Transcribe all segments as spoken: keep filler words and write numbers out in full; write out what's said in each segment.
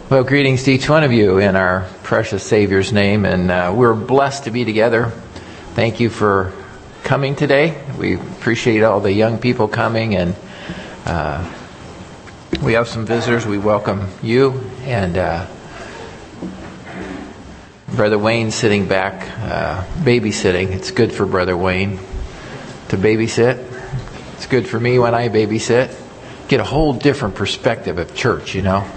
Well, greetings to each one of you in our precious Savior's name, and uh, we're blessed to be together. Thank you for coming today. We appreciate all the young people coming, and uh, we have some visitors. We welcome you, and uh, Brother Wayne sitting back, uh, babysitting. It's good for Brother Wayne to babysit. It's good for me when I babysit. Get a whole different perspective of church, you know.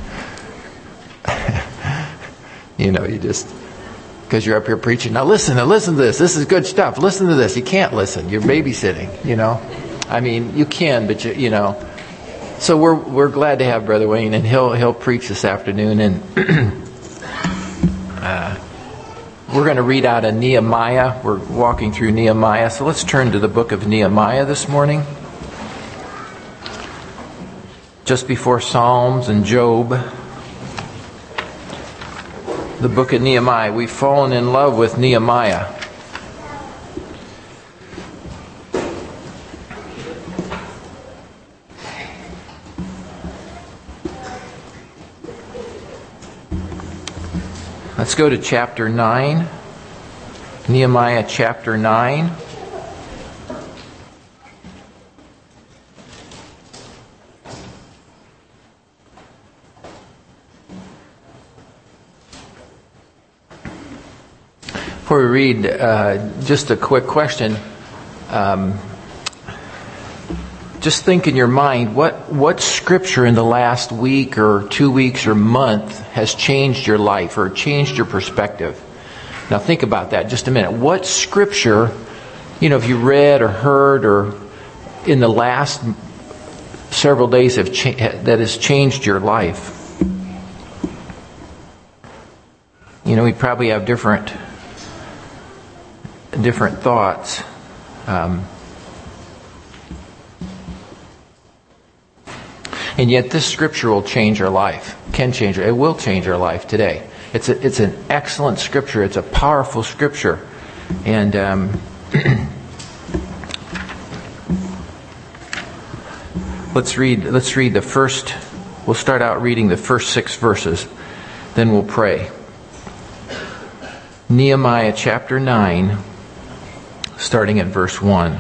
You know, you just, because you're up here preaching. Now listen, now listen to this. This is good stuff. Listen to this. You can't listen. You're babysitting, you know. I mean, you can, but you, you know. So we're we're glad to have Brother Wayne, and he'll he'll preach this afternoon. And uh, we're going to read out of Nehemiah. We're walking through Nehemiah. So let's turn to the book of Nehemiah this morning. Just before Psalms and Job. The book of Nehemiah. We've fallen in love with Nehemiah. Let's go to chapter nine. Nehemiah chapter nine. Before we read, uh, just a quick question. Um, just think in your mind, what, what scripture in the last week or two weeks or month has changed your life or changed your perspective? Now think about that just a minute. What scripture, you know, if you read or heard or in the last several days have cha- that has changed your life? You know, we probably have different... different thoughts. Um, and yet this scripture will change our life. Can change it. It will change our life today. It's a, it's an excellent scripture. It's a powerful scripture. And um, let's read let's read the first we'll start out reading the first six verses. Then we'll pray. Nehemiah chapter nine, starting at verse one.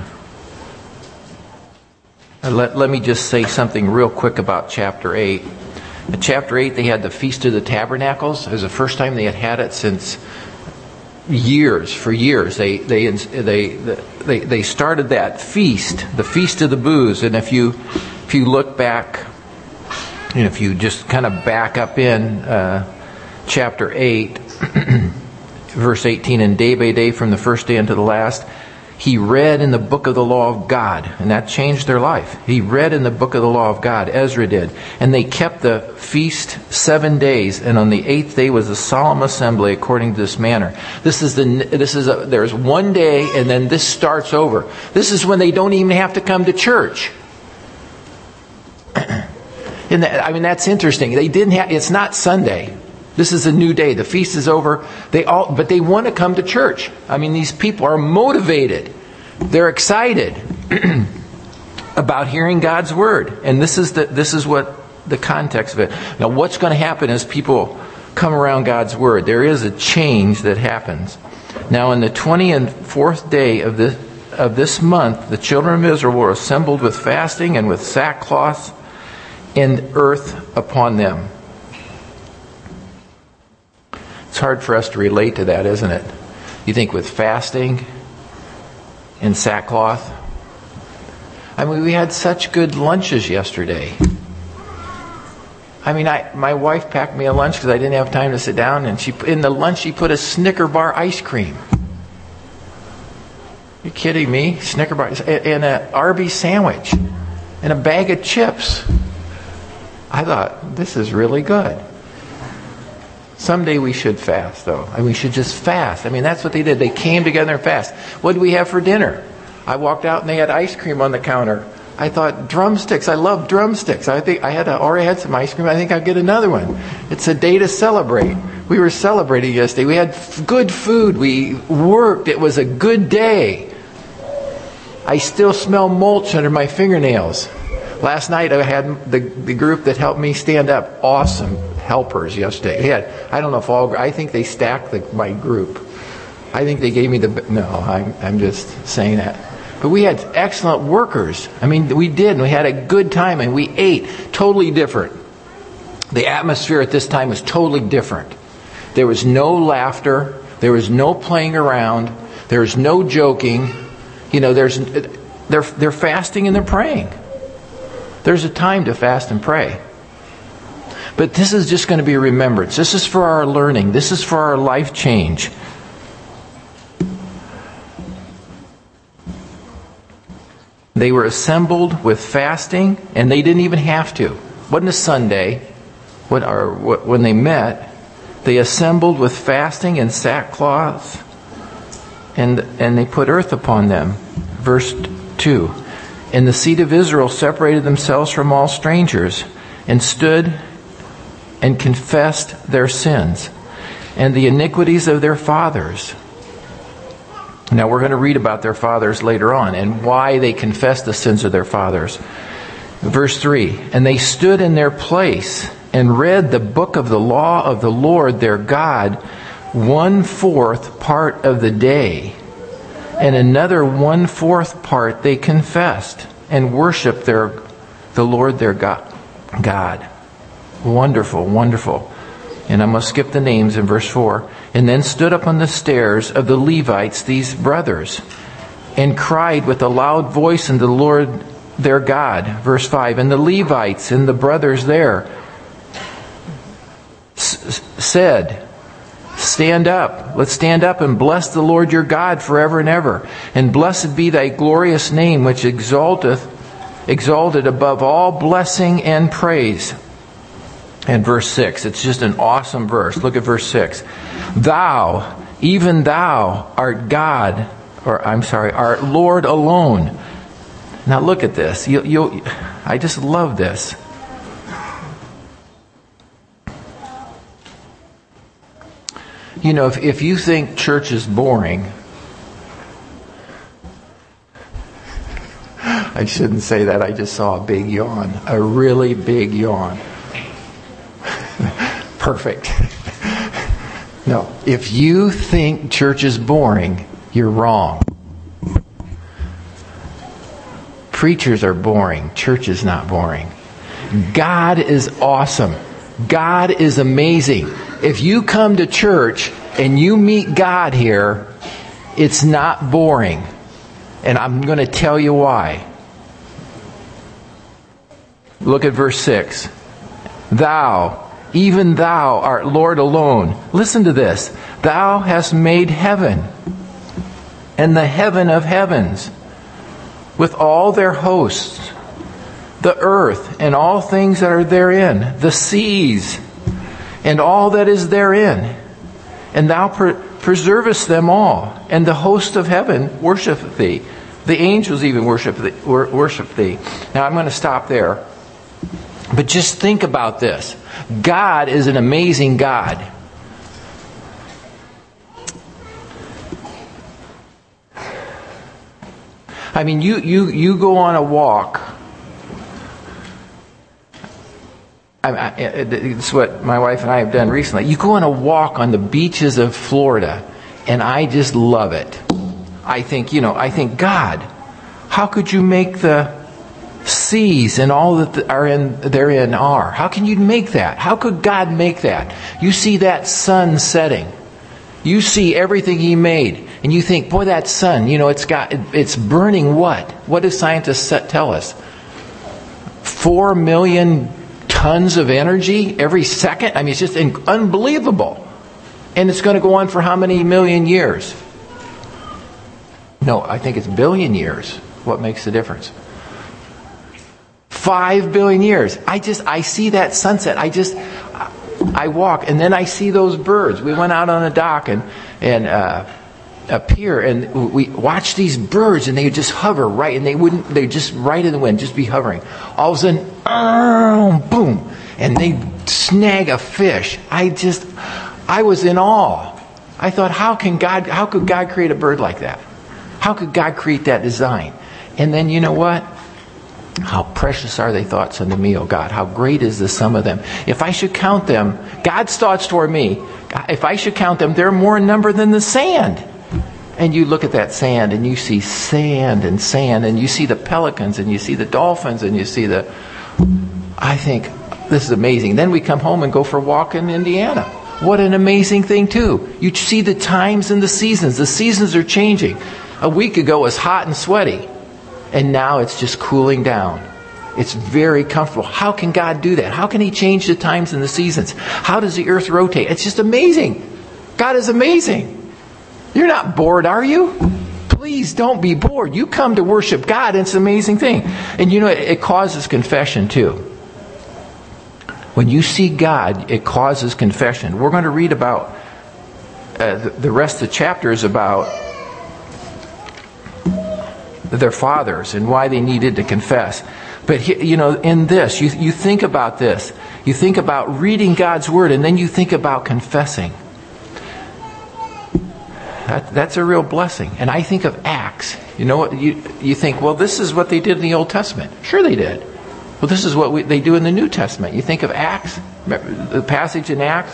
Let, let me just say something real quick about chapter eight. In chapter eight, they had the Feast of the Tabernacles. It was the first time they had had it since years, for years. They they they they they started that feast, the Feast of the Booths. And if you if you look back, and if you just kind of back up in uh, chapter eight, verse eighteen, and day by day from the first day unto the last, he read in the book of the law of God, and that changed their life. He read in the book of the law of God, Ezra did. And they kept the feast seven days, and on the eighth day was a solemn assembly according to this manner. This is the, this is a, there's one day, and then this starts over. This is when they don't even have to come to church. And that, I mean, that's interesting. They didn't have, it's not Sunday. This is a new day. The feast is over. They all, but they want to come to church. I mean, these people are motivated. They're excited about hearing God's word. And this is the this is what the context of it. Now, what's going to happen as people come around God's word? There is a change that happens. Now, on the twenty-fourth day of this of this month, the children of Israel were assembled with fasting and with sackcloth and earth upon them. It's hard for us to relate to that, isn't it? You think with fasting and sackcloth. I mean, we had such good lunches yesterday. I mean, I my wife packed me a lunch because I didn't have time to sit down, and she in the lunch she put a Snicker bar ice cream. You kidding me? Snicker bar and an Arby's sandwich and a bag of chips. I thought, this is really good. Someday we should fast, though. I mean, we should just fast. I mean, that's what they did. They came together and fast. What did we have for dinner? I walked out and they had ice cream on the counter. I thought, drumsticks. I love drumsticks. I think I had a, already had some ice cream. I think I'll get another one. It's a day to celebrate. We were celebrating yesterday. We had f- good food. We worked. It was a good day. I still smell mulch under my fingernails. Last night I had the, the group that helped me stand up. Awesome. helpers yesterday. They had, I don't know if all, I think they stacked the, my group. I think they gave me the, no, I'm, I'm just saying that. But we had excellent workers. I mean, we did, and we had a good time, and we ate. Totally different. The atmosphere at this time was totally different. There was no laughter. There was no playing around. There was no joking. You know, there's they're they're fasting and they're praying. There's a time to fast and pray. But this is just going to be a remembrance. This is for our learning. This is for our life change. They were assembled with fasting, and they didn't even have to. It wasn't a Sunday. When, or, when they met, they assembled with fasting and sackcloth, and and they put earth upon them. Verse two. And the seed of Israel separated themselves from all strangers, and stood and confessed their sins and the iniquities of their fathers. Now we're going to read about their fathers later on and why they confessed the sins of their fathers. Verse three. And they stood in their place and read the book of the law of the Lord their God one-fourth part of the day. And another one-fourth part they confessed and worshiped their, the Lord their God. God. Wonderful, wonderful. And I'm going to skip the names in verse four. And then stood up on the stairs of the Levites these brothers, and cried with a loud voice unto the Lord their God. Verse five. And the Levites and the brothers there s- said, Stand up. Let's stand up and bless the Lord your God forever and ever. And blessed be thy glorious name, which exalteth, exalted above all blessing and praise. And verse six, it's just an awesome verse. Look at verse six. Thou, even thou, art God, or I'm sorry, art Lord alone. Now look at this. You, you, I just love this. You know, if, if you think church is boring, I shouldn't say that. I just saw a big yawn, a really big yawn. Perfect. No, if you think church is boring, you're wrong. Preachers are boring. Church is not boring. God is awesome. God is amazing. If you come to church and you meet God here, it's not boring. And I'm going to tell you why. Look at verse six. Thou, even thou art Lord alone. Listen to this. Thou hast made heaven and the heaven of heavens with all their hosts, the earth and all things that are therein, the seas and all that is therein. And thou per- preservest them all, and the host of heaven worship thee. The angels even worship thee, wor- worship thee. Now I'm going to stop there. But just think about this. God is an amazing God. I mean, you, you, you go on a walk. I, I, it's what my wife and I have done recently. You go on a walk on the beaches of Florida, and I just love it. I think, you know, I think, God, how could you make the seas and all that are in therein are? How can you make that? How could God make that? You see that sun setting. You see everything He made, and you think, boy, that sun, you know, it's got, it's burning what? What do scientists tell us? Four million tons of energy every second? I mean, it's just unbelievable. And it's going to go on for how many million years? No, I think it's billion years. What makes the difference? Five billion years. I just, I see that sunset. I just, I walk, and then I see those birds. We went out on a dock and, and, uh, up here, and we watched these birds, and they would just hover right, and they wouldn't, they just right in the wind, just be hovering. All of a sudden, oh, boom, and they snag a fish. I just, I was in awe. I thought, how can God, how could God create a bird like that? How could God create that design? And then, you know what? How precious are thy thoughts unto me, O God. How great is the sum of them. If I should count them, God's thoughts toward me, if I should count them, they're more in number than the sand. And you look at that sand and you see sand and sand, and you see the pelicans and you see the dolphins and you see the... I think, this is amazing. Then we come home and go for a walk in Indiana. What an amazing thing too. You see the times and the seasons. The seasons are changing. A week ago it was hot and sweaty. And now it's just cooling down. It's very comfortable. How can God do that? How can He change the times and the seasons? How does the earth rotate? It's just amazing. God is amazing. You're not bored, are you? Please don't be bored. You come to worship God, and it's an amazing thing. And you know, it, it causes confession too. When you see God, it causes confession. We're going to read about, uh, the, the rest of the chapter is about their fathers and why they needed to confess. But, you know, in this, you, you think about this. You think about reading God's Word, and then you think about confessing. That, that's a real blessing. And I think of Acts. You know what? You, you think, well, this is what they did in the Old Testament. Sure they did. Well, this is what we, they do in the New Testament. You think of Acts, the passage in Acts.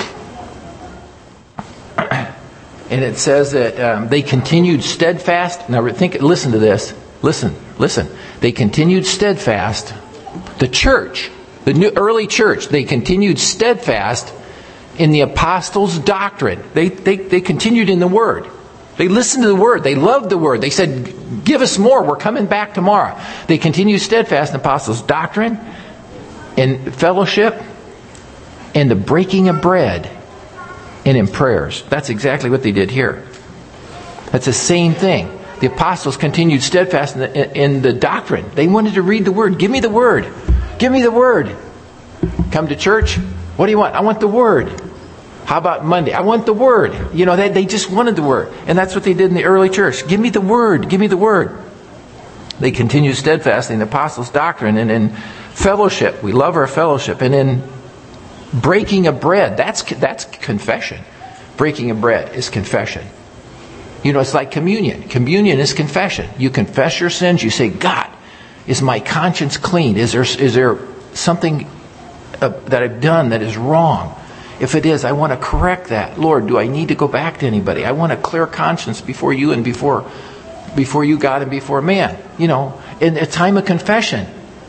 And it says that um, they continued steadfast. Now think, listen to this. Listen, listen. They continued steadfast. The church, the new early church, they continued steadfast in the apostles' doctrine. They, they, they continued in the Word. They listened to the Word. They loved the Word. They said, give us more. We're coming back tomorrow. They continued steadfast in the apostles' doctrine, in fellowship, in the breaking of bread, and in prayers. That's exactly what they did here. That's the same thing. The apostles continued steadfast in the, in the doctrine. They wanted to read the Word. Give me the Word. Give me the Word. Come to church. What do you want? I want the Word. How about Monday? I want the Word. You know, they, they just wanted the Word. And that's what they did in the early church. Give me the Word. Give me the Word. They continued steadfast in the apostles' doctrine and in fellowship. We love our fellowship. And in breaking of bread. That's, that's confession. Breaking of bread is confession. You know, it's like communion. Communion is confession. You confess your sins. You say, God, is my conscience clean? Is there, is there something uh, that I've done that is wrong? If it is, I want to correct that. Lord, do I need to go back to anybody? I want a clear conscience before you and before before you, God, and before man. You know, in a time of confession.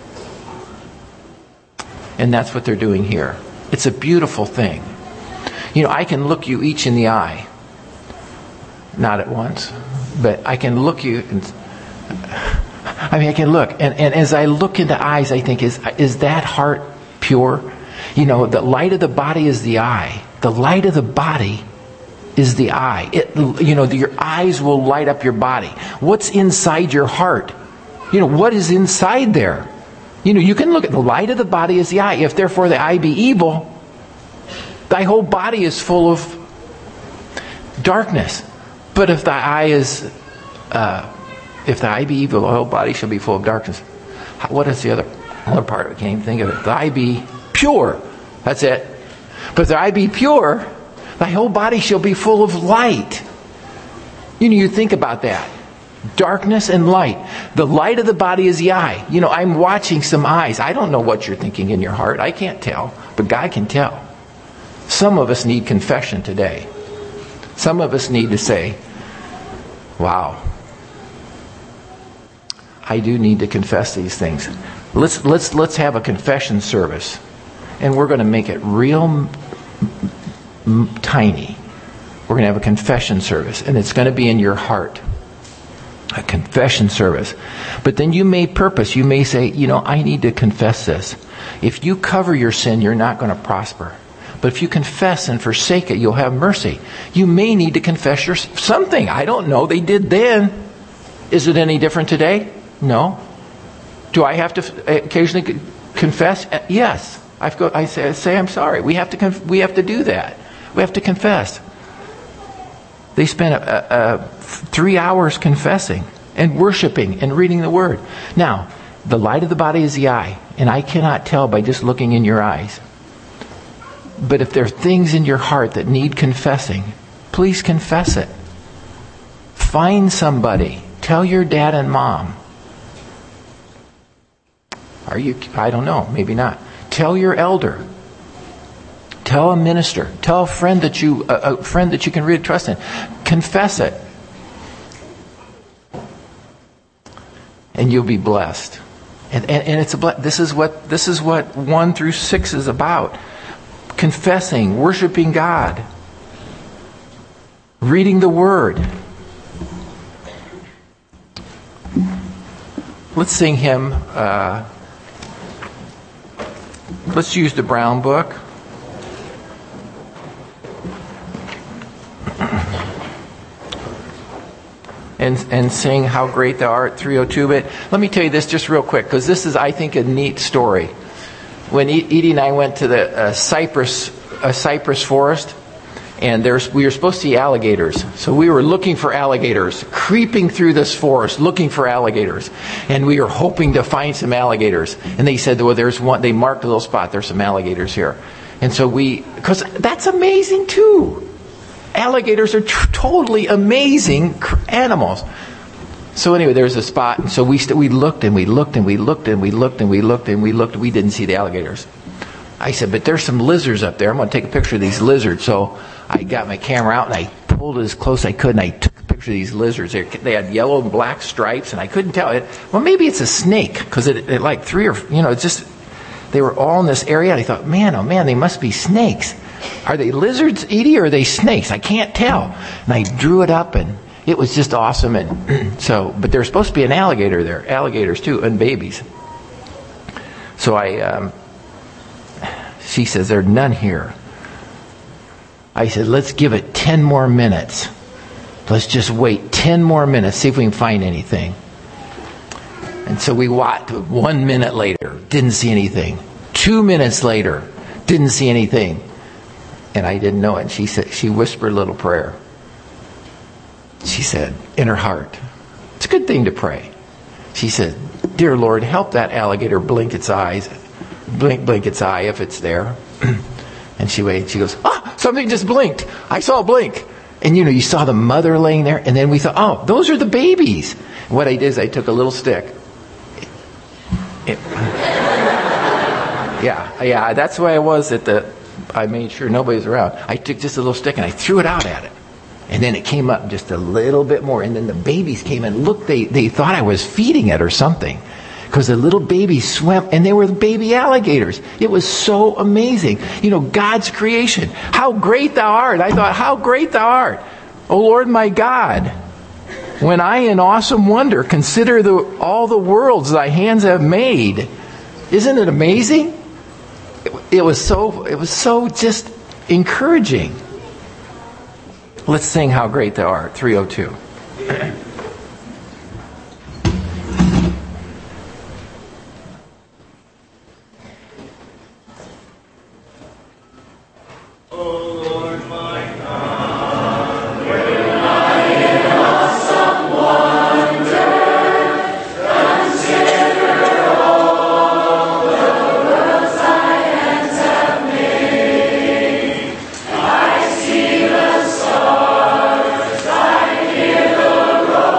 And that's what they're doing here. It's a beautiful thing. You know, I can look you each in the eye. Not at once, but I can look you and I mean I can look and, and as I look into eyes, I think, is is that heart pure? You know, the light of the body is the eye. The light of the body is the eye. It, you know, your eyes will light up your body. What's inside your heart? You know, what is inside there? You know, you can look at the light of the body is the eye. If therefore the eye be evil, thy whole body is full of darkness. But if thy eye is, uh, if the eye be evil, the whole body shall be full of darkness. What is the other, other part? I can't even think of it. Thy eye be pure. That's it. But if thy eye be pure, thy whole body shall be full of light. You know, you think about that. Darkness and light. The light of the body is the eye. You know, I'm watching some eyes. I don't know what you're thinking in your heart. I can't tell. But God can tell. Some of us need confession today. Some of us need to say, wow, I do need to confess these things. Let's let's let's have a confession service. And we're going to make it real m- m- tiny. We're going to have a confession service. And it's going to be in your heart. A confession service. But then you may purpose. You may say, you know, I need to confess this. If you cover your sin, you're not going to prosper. But if you confess and forsake it, you'll have mercy. You may need to confess your something. I don't know. They did then. Is it any different today? No. Do I have to occasionally confess? Yes. I've go, I say, I say I'm sorry. We have to. Conf- we have to do that. We have to confess. They spent a, a, a three hours confessing and worshiping and reading the Word. Now, the light of the body is the eye, and I cannot tell by just looking in your eyes. But if there are things in your heart that need confessing, please confess it. Find somebody. Tell your dad and mom. Are you? I don't know. Maybe not. Tell your elder. Tell a minister. Tell a friend that you a, a friend that you can really trust in. Confess it, and you'll be blessed. And and, and it's a ble- this is what this is what one through six is about. Confessing, worshiping God, reading the Word. Let's sing hymn. Uh, let's use the Brown Book. And, and sing How Great Thou Art, three oh two. But let me tell you this just real quick, because this is, I think, a neat story. When Edie and I went to the uh, cypress, uh, cypress forest, and there's, we were supposed to see alligators. So we were looking for alligators, creeping through this forest, looking for alligators. And we were hoping to find some alligators. And they said, well, there's one, they marked a little spot, there's some alligators here. And so we, because that's amazing too. Alligators are tr- totally amazing cr- animals. So anyway, there was a spot, and so we st- we looked and we looked and we looked and we looked and we looked and we looked. We didn't see the alligators. I said, but there's some lizards up there. I'm going to take a picture of these lizards. So I got my camera out and I pulled it as close as I could, and I took a picture of these lizards. They, they had yellow and black stripes, and I couldn't tell it. Well, maybe it's a snake, because it, it like three or you know, it's just they were all in this area. And I thought, man, oh man, they must be snakes. Are they lizards, Edie, or are they snakes? I can't tell. And I drew it up, and it was just awesome. And so, but there's supposed to be an alligator there, alligators too, and babies. So I, um, she says, there are none here. I said, let's give it ten more minutes. Let's just wait ten more minutes, see if we can find anything. And so we watched. One minute later, didn't see anything. Two minutes later, didn't see anything. And I didn't know it. And she said, she whispered a little prayer. She said, in her heart, it's a good thing to pray. She said, dear Lord, help that alligator blink its eyes, blink, blink its eye if it's there. And she waited. She goes, ah, something just blinked. I saw a blink. And you know, you saw the mother laying there. And then we thought, oh, those are the babies. And what I did is I took a little stick. It, yeah, yeah, that's why I was at the, I made sure nobody was around. I took just a little stick and I threw it out at it. And then it came up just a little bit more. And then the babies came and looked, they, they thought I was feeding it or something. Because the little babies swam, and they were baby alligators. It was so amazing. You know, God's creation. How great thou art. I thought, how great thou art. O Lord my God. When I in awesome wonder consider the, all the worlds thy hands have made. Isn't it amazing? It, it was so, it was so just encouraging. Let's sing How Great Thou Art, three oh two. I see the stars, I hear the roar.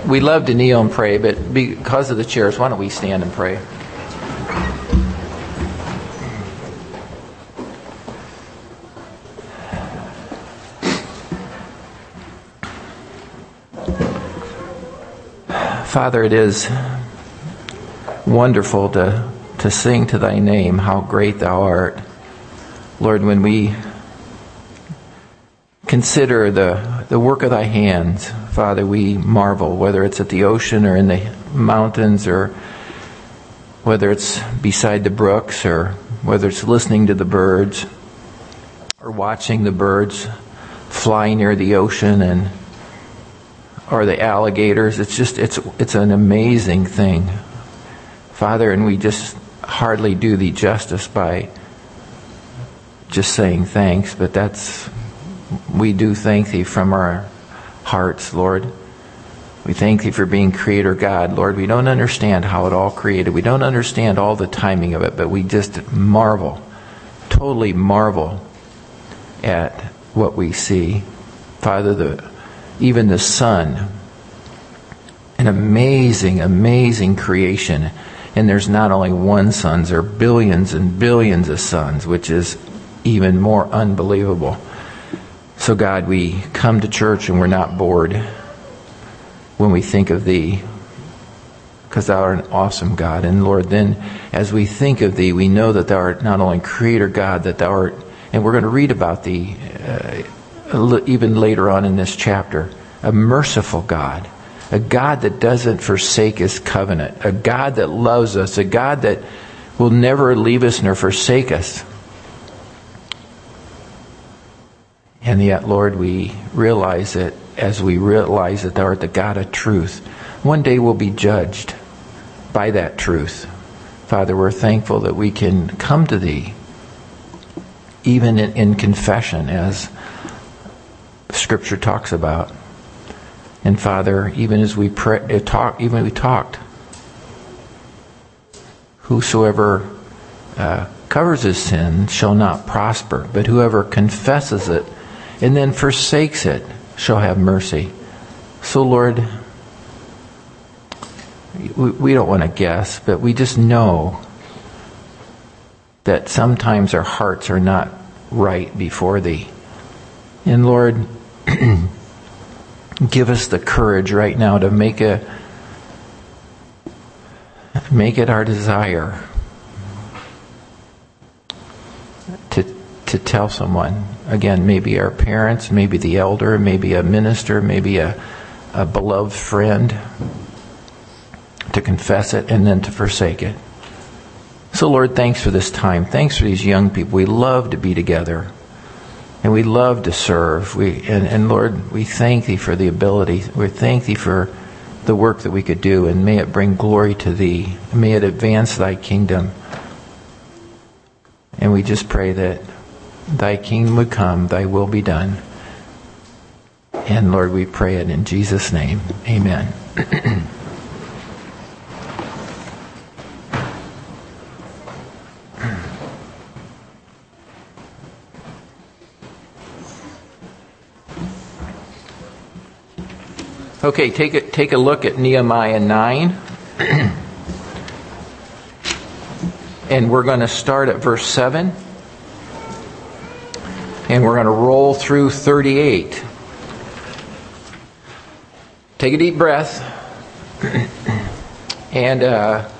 we love to kneel and pray, but because of the chairs, why don't we stand and pray? Father, it is wonderful to, to sing to thy name, how great thou art. Lord, when we consider the, the work of thy hands, Father, we marvel, whether it's at the ocean or in the mountains, or whether it's beside the brooks, or whether it's listening to the birds, or watching the birds fly near the ocean, and or the alligators. It's just, it's it's an amazing thing, Father, and we just hardly do thee justice by just saying thanks, but that's, we do thank thee from our hearts, Lord. We thank thee for being Creator God, Lord. We don't understand how it all created. We don't understand all the timing of it, but we just marvel, totally marvel at what we see. Father, the even the sun, an amazing, amazing creation. And there's not only one sun, there are billions and billions of suns, which is even more unbelievable. So God, we come to church and we're not bored when we think of thee, because thou art an awesome God. And Lord, then as we think of thee, we know that thou art not only Creator God, that thou art, and we're going to read about thee uh, even later on in this chapter, a merciful God, a God that doesn't forsake his covenant, a God that loves us, a God that will never leave us nor forsake us. And yet, Lord, we realize that as we realize that thou art the God of truth, one day we'll be judged by that truth. Father, we're thankful that we can come to thee, even in, in confession, as Scripture talks about. And Father, even as we pray, talk, even we talked, whosoever uh, covers his sin shall not prosper, but whoever confesses it and then forsakes it shall have mercy. So Lord, we, we don't want to guess, but we just know that sometimes our hearts are not right before thee. And Lord, give us the courage right now to make a make it our desire to to tell someone, again, maybe our parents, maybe the elder, maybe a minister, maybe a, a beloved friend, to confess it and then to forsake it. So Lord, thanks for this time. Thanks for these young people. We love to be together. And we love to serve. We and, and Lord, we thank thee for the ability. We thank thee for the work that we could do. And may it bring glory to thee. May it advance thy kingdom. And we just pray that thy kingdom would come, thy will be done. And Lord, we pray it in Jesus' name. Amen. Okay, take a, take a look at Nehemiah nine. And we're going to start at verse seven. And we're going to roll through thirty-eight. Take a deep breath. And uh,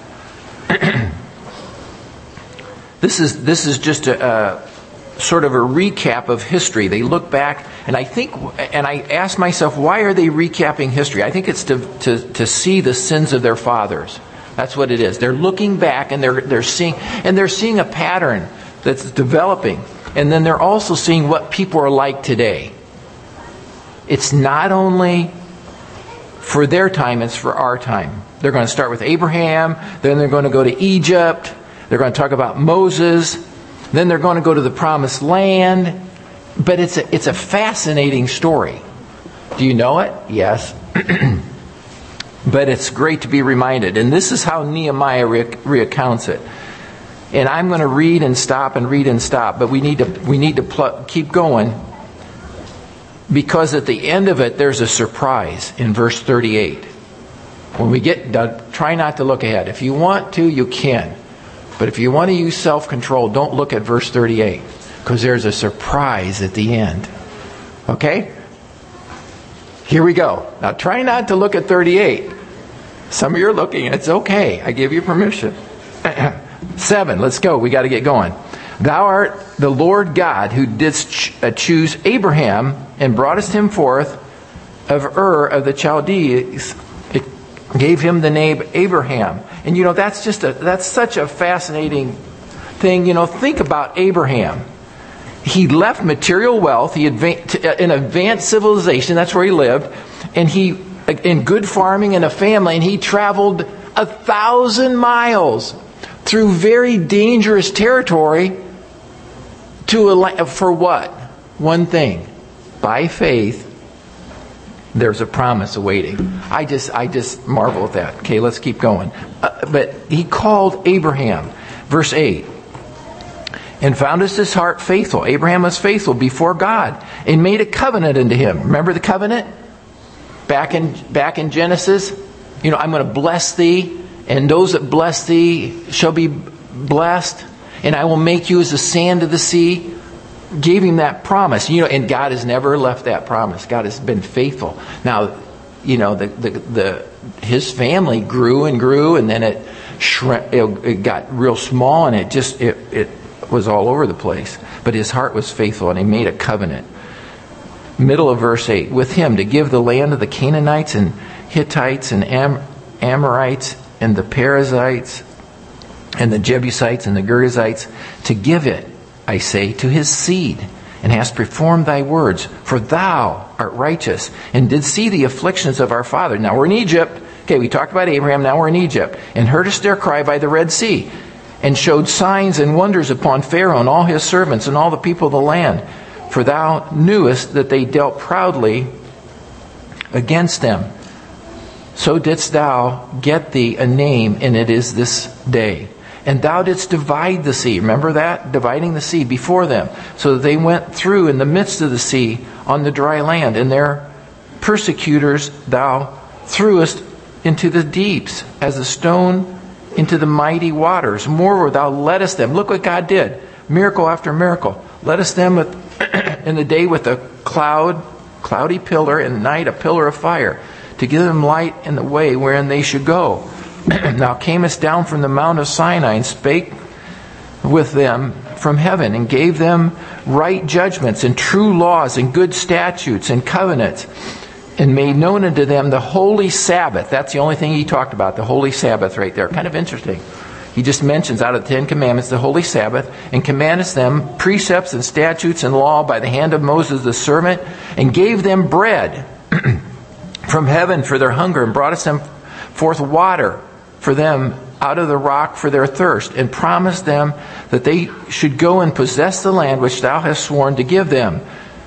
this is this is just a, a sort of a recap of history. They look back, and I think, and I ask myself, why are they recapping history? I think it's to to, to see the sins of their fathers. That's what it is. They're looking back, and they're they're seeing, and they're seeing a pattern that's developing, and then they're also seeing what people are like today. It's not only for their time, it's for our time. They're going to start with Abraham, then they're going to go to Egypt, they're going to talk about Moses, then they're going to go to the Promised Land. But it's a, it's a fascinating story. Do you know it? Yes. But it's great to be reminded. And this is how Nehemiah re- recounts it. And I'm going to read and stop and read and stop, but we need to we need to pl- keep going, because at the end of it there's a surprise in verse thirty-eight. When we get done, try not to look ahead. If you want to, you can. But if you want to use self-control, don't look at verse thirty-eight, because there's a surprise at the end. Okay? Here we go. Now try not to look at thirty-eight. Some of you are looking, and it's okay. I give you permission. Seven, let's go. We got to get going. Thou art the Lord God who didst ch- uh, choose Abraham and broughtest him forth of Ur of the Chaldees. It gave him the name Abraham. And you know, that's just a, that's such a fascinating thing. You know, think about Abraham. He left material wealth, he advanced, an advanced civilization, that's where he lived, and he, in good farming and a family, and he traveled a thousand miles through very dangerous territory to a, for what? One thing. By faith, there's a promise awaiting. I just I just marvel at that. Okay, let's keep going. Uh, but he called Abraham. Verse eight. And foundest his heart faithful. Abraham was faithful before God and made a covenant unto him. Remember the covenant? Back in back in Genesis? You know, I'm going to bless thee, and those that bless thee shall be blessed, and I will make you as the sand of the sea. Gave him that promise. You know, and God has never left that promise. God has been faithful. Now, you know, the the, the his family grew and grew, and then it shrank, it, it got real small, and it just it it was all over the place. But his heart was faithful, and he made a covenant. Middle of verse eight, with him to give the land of the Canaanites and Hittites and Am- Amorites and the Perizzites and the Jebusites and the Girgazites, to give it, I say, to his seed, and hast performed thy words. For thou art righteous, and did see the afflictions of our father. Now we're in Egypt. Okay, we talked about Abraham, now we're in Egypt. And heardest their cry by the Red Sea, and showed signs and wonders upon Pharaoh and all his servants and all the people of the land. For thou knewest that they dealt proudly against them. So didst thou get thee a name, and it is this day. And thou didst divide the sea. Remember that? Dividing the sea before them. So that they went through in the midst of the sea on the dry land. And their persecutors thou threwest into the deeps as a stone into the mighty waters. Moreover, thou leddest them. Look what God did. Miracle after miracle. Leddest them with, in the day with a cloud, cloudy pillar, and night a pillar of fire, to give them light in the way wherein they should go. Thou camest down from the mount of Sinai, and spake with them from heaven, and gave them right judgments, and true laws, and good statutes, and covenants, and made known unto them the holy Sabbath. That's the only thing he talked about, the holy Sabbath right there. Kind of interesting. He just mentions out of the Ten Commandments the holy Sabbath, and commandeth them precepts and statutes and law by the hand of Moses the servant, and gave them bread from heaven for their hunger, and broughtest them forth water for them out of the rock for their thirst, and promised them that they should go and possess the land which thou hast sworn to give them.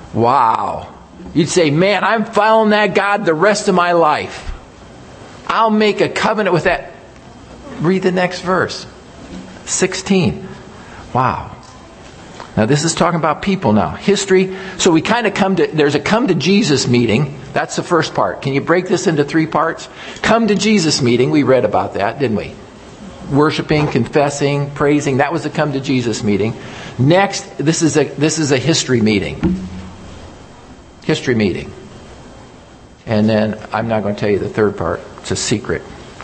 Wow. You'd say, man, I'm following that God the rest of my life. I'll make a covenant with that. Read the next verse. sixteen. Wow. Now this is talking about people now. History. So we kind of come to, there's a come to Jesus meeting. That's the first part. Can you break this into three parts? Come to Jesus meeting. We read about that, didn't we? Worshiping, confessing, praising. That was a come to Jesus meeting. Next, this is a, this is a history meeting. History meeting. And then I'm not going to tell you the third part. It's a secret.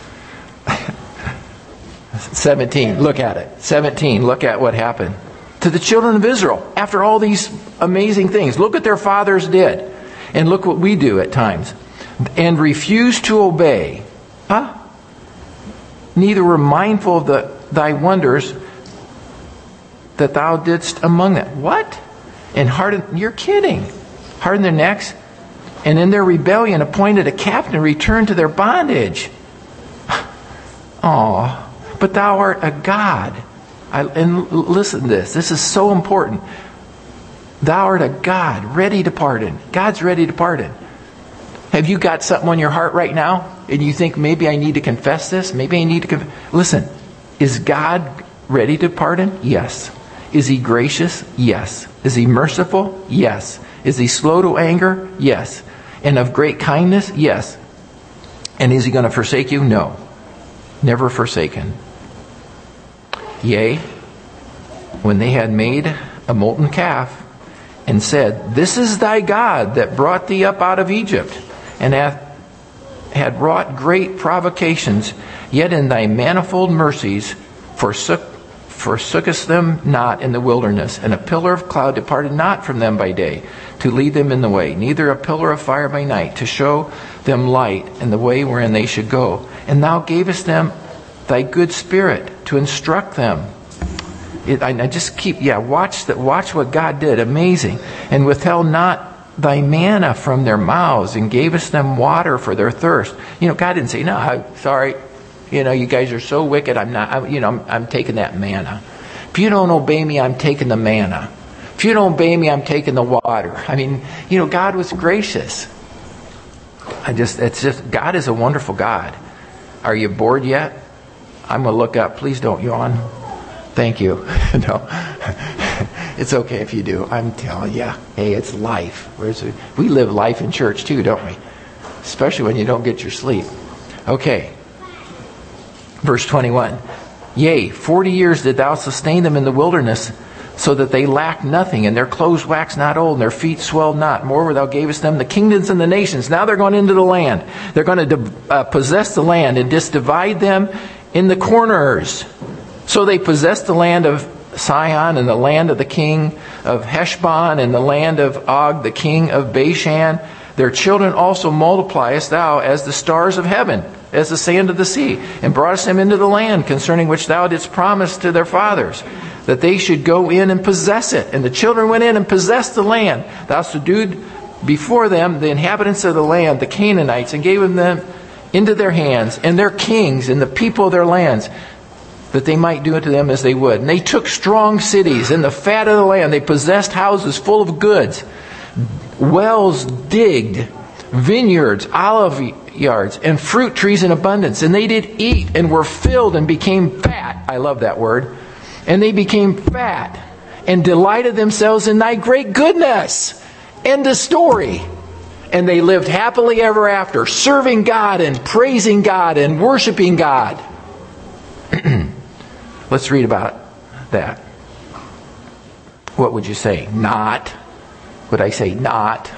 seventeen. Look at it. seventeen. Look at what happened to the children of Israel after all these amazing things. Look what their fathers did. And look what we do at times. And refuse to obey. Huh? Neither were mindful of the, thy wonders that thou didst among them. What? And hardened, you're kidding. Hardened their necks. And in their rebellion appointed a captain to return to their bondage. Aw. But thou art a God. I, and listen to this. This is so important. Thou art a God ready to pardon. God's ready to pardon. Have you got something on your heart right now? And you think, maybe I need to confess this? Maybe I need to confess. Listen, is God ready to pardon? Yes. Is He gracious? Yes. Is He merciful? Yes. Is He slow to anger? Yes. And of great kindness? Yes. And is he going to forsake you? No. Never forsaken. Yea, when they had made a molten calf and said, This is thy God that brought thee up out of Egypt, and hath had wrought great provocations, yet in thy manifold mercies forsook, forsookest them not in the wilderness, and a pillar of cloud departed not from them by day, to lead them in the way, neither a pillar of fire by night, to show them light in the way wherein they should go. And thou gavest them thy good spirit to instruct them. It, I, I just keep, yeah, watch that. Watch what God did. Amazing. And withheld not thy manna from their mouths, and gavest them water for their thirst. You know, God didn't say, no, I'm sorry, you know, you guys are so wicked, I'm not, I, you know, I'm, I'm taking that manna. If you don't obey me, I'm taking the manna. If you don't obey me, I'm taking the water. I mean, you know, God was gracious. I just, it's just, God is a wonderful God. Are you bored yet? I'm going to look up. Please don't yawn. Thank you. No. It's okay if you do. I'm telling you. Hey, it's life. Where's it? We live life in church too, don't we? Especially when you don't get your sleep. Okay. Verse twenty-one. Yea, forty years did thou sustain them in the wilderness, so that they lacked nothing, and their clothes waxed not old, and their feet swelled not. Moreover, thou gavest them the kingdoms and the nations. Now they're going into the land. They're going to uh, possess the land and just divide them in the corners. So they possessed the land of Sihon, and the land of the king of Heshbon, and the land of Og, the king of Bashan. Their children also multipliest thou as the stars of heaven, as the sand of the sea, and broughtest them into the land concerning which thou didst promise to their fathers, that they should go in and possess it. And the children went in and possessed the land. Thou subdued before them the inhabitants of the land, the Canaanites, and gave them into their hands, and their kings, and the people of their lands, that they might do unto them as they would. And they took strong cities and the fat of the land. They possessed houses full of goods, wells digged, vineyards, olive yards, and fruit trees in abundance. And they did eat and were filled and became fat. I love that word. And they became fat and delighted themselves in thy great goodness. End of story. And they lived happily ever after, serving God and praising God and worshiping God. Let's read about that. What would you say? Not. Would I say not?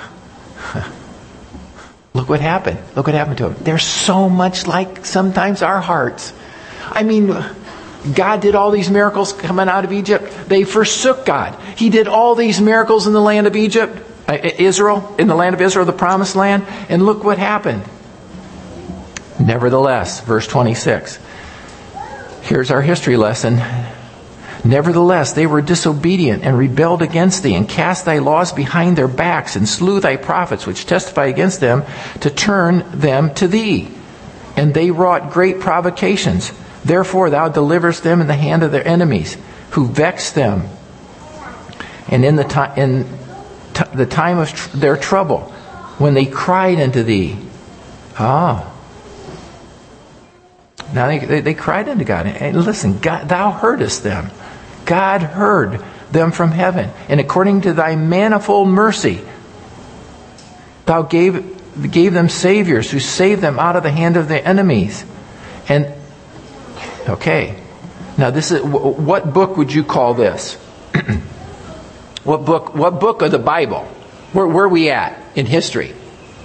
Look what happened. Look what happened to them. They're so much like sometimes our hearts. I mean, God did all these miracles coming out of Egypt. They forsook God. He did all these miracles in the land of Egypt, uh, Israel, in the land of Israel, the promised land. And look what happened. Nevertheless, verse twenty-six. Here's our history lesson. Nevertheless, they were disobedient and rebelled against thee, and cast thy laws behind their backs, and slew thy prophets, which testify against them, to turn them to thee. And they wrought great provocations. Therefore thou deliverest them in the hand of their enemies, who vexed them. And in the time, in t- the time of tr- their trouble, when they cried unto thee, ah. Now they, they, they cried unto God. And listen, God, thou heardest them. God heard them from heaven. And according to thy manifold mercy, thou gave, gave them saviors who saved them out of the hand of their enemies. And, okay. Now this is, what book would you call this? What book, what book of the Bible? Where, where are we at in history?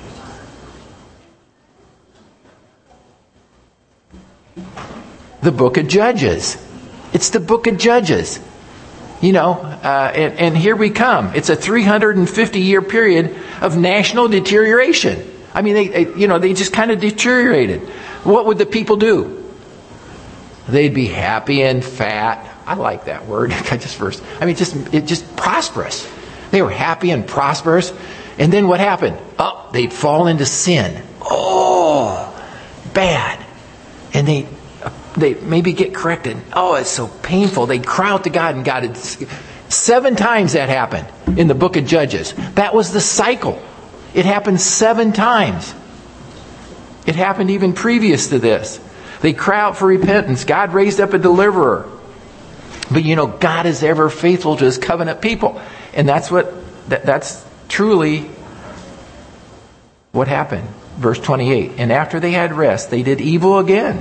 The book of Judges. It's the book of Judges. You know, uh, and, and here we come. It's a three hundred fifty year period of national deterioration. I mean, they, they you know, they just kind of deteriorated. What would the people do? They'd be happy and fat. I like that word. I just first. I mean, just it just prosperous. They were happy and prosperous. And then what happened? Oh, they'd fall into sin. Oh, bad. And they. They maybe get corrected. Oh, it's so painful. They cry out to God, and God, it's, seven times that happened in the book of Judges. That was the cycle. It happened seven times. It happened even previous to this. They cry out for repentance. God raised up a deliverer. But you know, God is ever faithful to His covenant people. And that's what, that, that's truly what happened. verse twenty-eight. And after they had rest, they did evil again.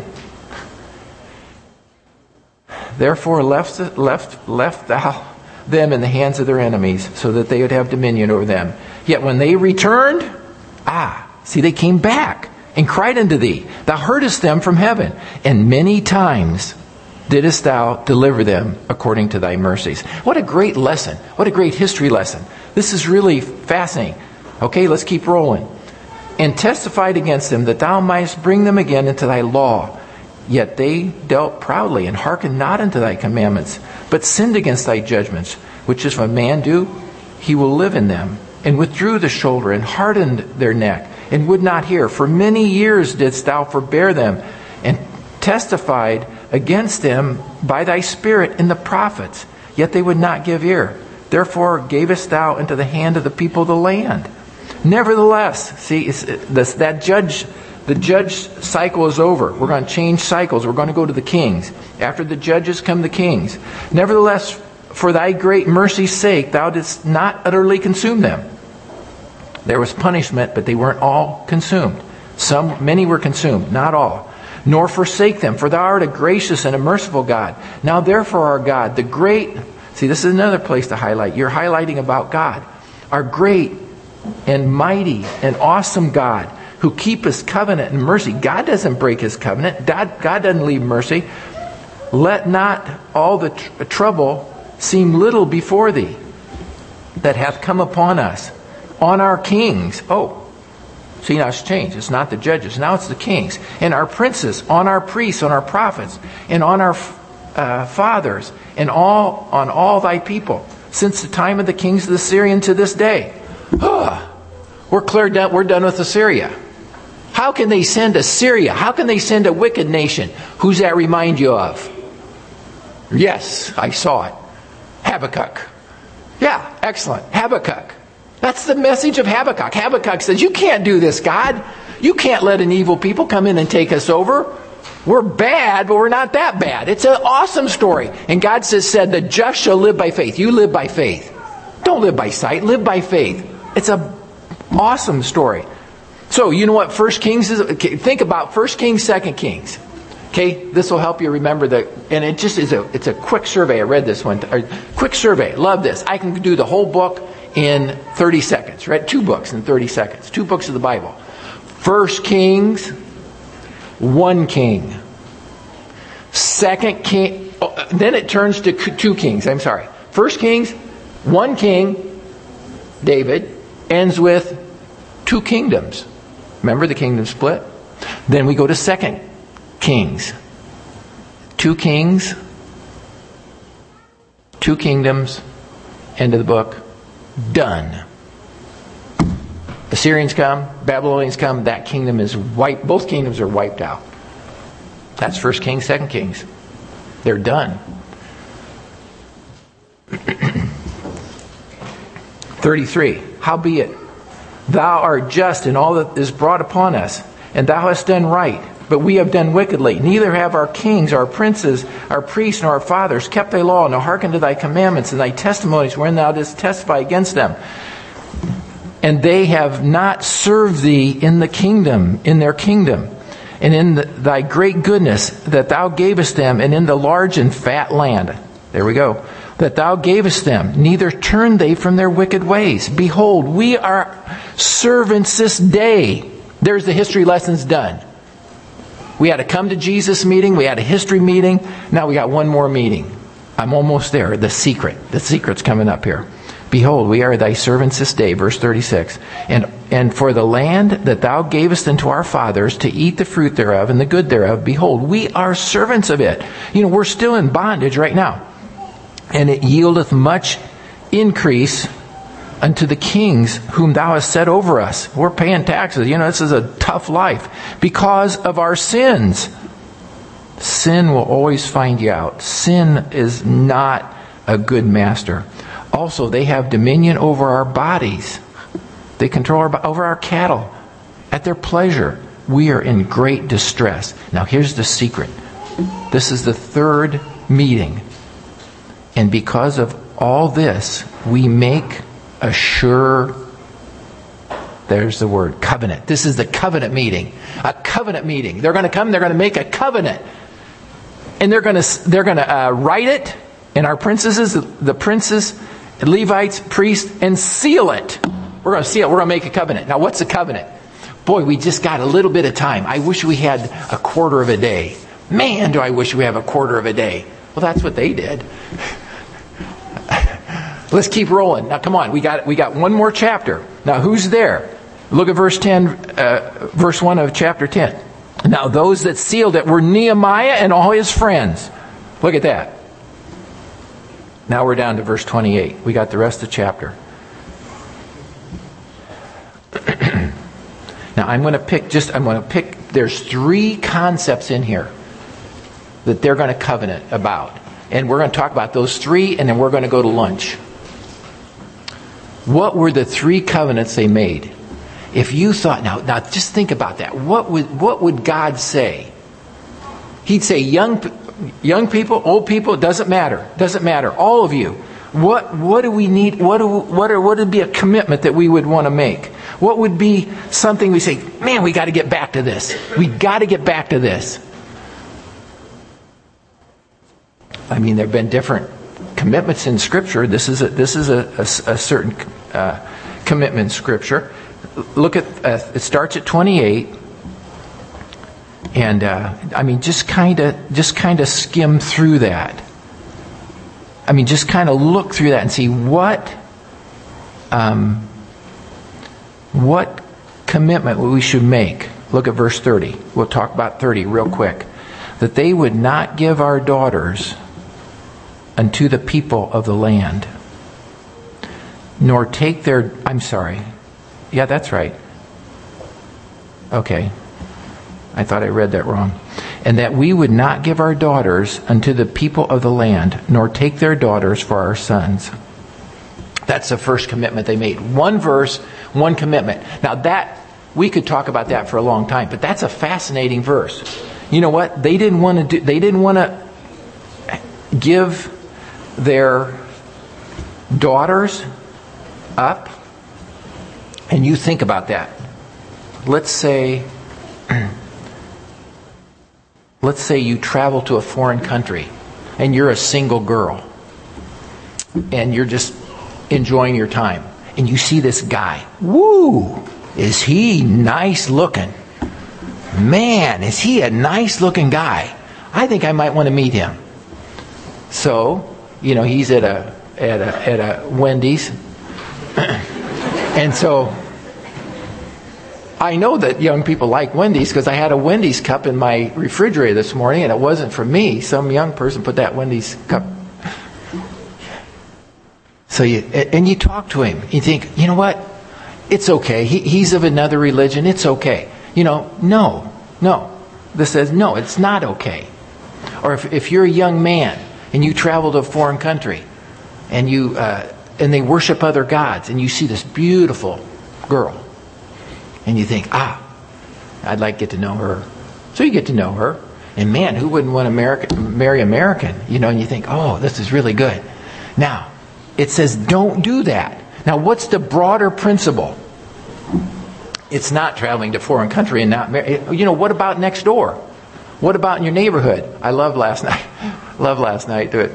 Therefore left, left, left thou them in the hands of their enemies, so that they would have dominion over them. Yet when they returned, ah, see, they came back and cried unto thee. Thou heardest them from heaven, and many times didst thou deliver them according to thy mercies. What a great lesson. What a great history lesson. This is really fascinating. Okay, let's keep rolling. And testified against them that thou mightest bring them again into thy law. Yet they dealt proudly and hearkened not unto thy commandments, but sinned against thy judgments, which if a man do, he will live in them. And withdrew the shoulder and hardened their neck, and would not hear. For many years didst thou forbear them, and testified against them by thy Spirit in the prophets. Yet they would not give ear. Therefore gavest thou into the hand of the people of the land. Nevertheless, see, it's, this, that judge, the judge cycle is over. We're going to change cycles. We're going to go to the kings. After the judges come the kings. Nevertheless, for thy great mercy's sake, thou didst not utterly consume them. There was punishment, but they weren't all consumed. Some, many were consumed, not all. Nor forsake them, for thou art a gracious and a merciful God. Now therefore, our God, the great... See, this is another place to highlight. You're highlighting about God. Our great and mighty and awesome God, who keepeth covenant and mercy. God doesn't break his covenant. God, God doesn't leave mercy. Let not all the tr- trouble seem little before thee, that hath come upon us, on our kings. Oh, see, now it's changed. It's not the judges. Now it's the kings. And our princes, on our priests, on our prophets, and on our uh, fathers, and all on all thy people, since the time of the kings of the Syrian to this day. Oh, we're clear done. We're done with Assyria. How can they send Assyria? How can they send a wicked nation? Who's that remind you of? Yes, I saw it. Habakkuk. Yeah, excellent. Habakkuk. That's the message of Habakkuk. Habakkuk says, you can't do this, God. You can't let an evil people come in and take us over. We're bad, but we're not that bad. It's an awesome story. And God says, said, the just shall live by faith. You live by faith. Don't live by sight. Live by faith. It's an awesome story. So, you know what First Kings is? Okay, think about First Kings, Second Kings. Okay, this will help you remember that. And it just is a, it's a quick survey. I read this one. A quick survey. Love this. I can do the whole book in thirty seconds. Read two books in thirty seconds. Two books of the Bible. First Kings, one king. Second King, oh, then it turns to two kings. I'm sorry. First Kings, one king, David, ends with two kingdoms. Remember the kingdom split? Then we go to Second Kings. Two kings, two kingdoms, end of the book. Done. Assyrians come, Babylonians come, that kingdom is wiped. Both kingdoms are wiped out. That's First Kings, Second Kings. They're done. thirty-three. Howbeit, thou art just in all that is brought upon us, and thou hast done right. But we have done wickedly. Neither have our kings, our princes, our priests, nor our fathers kept thy law, nor hearkened to thy commandments and thy testimonies, wherein thou didst testify against them. And they have not served thee in the kingdom, in their kingdom, and in the, thy great goodness that thou gavest them, and in the large and fat land. There we go. That thou gavest them. Neither turned they from their wicked ways. Behold, we are servants this day. There's the history lessons done. We had a come to Jesus meeting. We had a history meeting. Now we got one more meeting. I'm almost there. The secret. The secret's coming up here. Behold, we are thy servants this day. Verse thirty-six. And, and for the land that thou gavest unto our fathers to eat the fruit thereof and the good thereof, behold, we are servants of it. You know, we're still in bondage right now. And it yieldeth much increase unto the kings whom thou hast set over us. We're paying taxes. You know, this is a tough life because of our sins. Sin will always find you out. Sin is not a good master. Also, they have dominion over our bodies. They control our, over our cattle at their pleasure. We are in great distress. Now, here's the secret. This is the third meeting. And because of all this, we make a sure There's the word, covenant. This is the covenant meeting. A covenant meeting. They're going to come, they're going to make a covenant. And they're going to they're going to uh, write it, and our princesses, the princes, Levites, priests, and seal it. We're going to seal it. We're going to make a covenant. Now, what's a covenant? Boy, we just got a little bit of time. I wish we had a quarter of a day. Man, do I wish we have a quarter of a day. Well, that's what they did. Let's keep rolling. Now, come on. We got we got one more chapter. Now, who's there? Look at verse ten, uh, verse one of chapter ten. Now, those that sealed it were Nehemiah and all his friends. Look at that. Now we're down to verse twenty-eight. We got the rest of the chapter. Now, I'm going to pick just, I'm going to pick, there's three concepts in here that they're going to covenant about. And we're going to talk about those three, and then we're going to go to lunch. What were the three covenants they made? If you thought, now, now just think about that. What would what would God say? He'd say, young, young people, old people, it doesn't matter. Doesn't matter. All of you. What what do we need? What do, what are, what would be a commitment that we would want to make? What would be something we say, man, we got to get back to this. We got to get back to this. I mean, there have been different commitments in Scripture. This is a, this is a, a, a certain uh, commitment in Scripture. Look at uh, it starts at twenty-eight, and uh, I mean, just kind of just kind of skim through that. I mean, just kind of look through that and see what um, what commitment we should make. Look at verse thirty. We'll talk about thirty real quick. That they would not give our daughters unto the people of the land, nor take their... I'm sorry. Yeah, that's right. Okay. I thought I read that wrong. And that we would not give our daughters unto the people of the land, nor take their daughters for our sons. That's the first commitment they made. One verse, one commitment. Now that, we could talk about that for a long time, but that's a fascinating verse. You know what? They didn't want to do, they didn't want to give their daughters up. And you think about that. Let's say, let's say you travel to a foreign country and you're a single girl and you're just enjoying your time and you see this guy. Woo! Is he nice looking? Man, is he a nice looking guy? I think I might want to meet him. So, you know, he's at a at a at a Wendy's. And so I know that young people like Wendy's because I had a Wendy's cup in my refrigerator this morning and it wasn't for me. Some young person put that Wendy's cup. So you, and you talk to him. You think, you know what? It's okay. He, he's of another religion. It's okay. You know, no, no. This says, no, it's not okay. Or if, if you're a young man and you travel to a foreign country and you uh, and they worship other gods and you see this beautiful girl and you think, ah, I'd like to get to know her. So you get to know her. And man, who wouldn't want to American, marry American? You know, and you think, oh, this is really good. Now, it says don't do that. Now, what's the broader principle? It's not traveling to a foreign country and not marry. You know, what about next door? What about in your neighborhood? I love last night. love last night that